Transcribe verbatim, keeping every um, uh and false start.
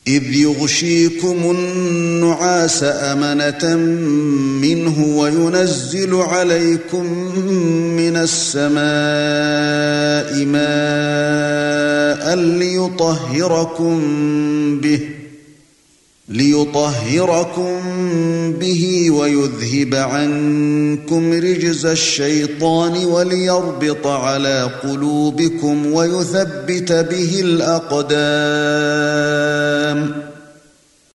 إذ يغشيكم النعاس أمنة منه وينزل عليكم من السماء ماء ليطهركم به ليطهركم به ويذهب عنكم رجز الشيطان وليربط على قلوبكم ويثبت به الأقدام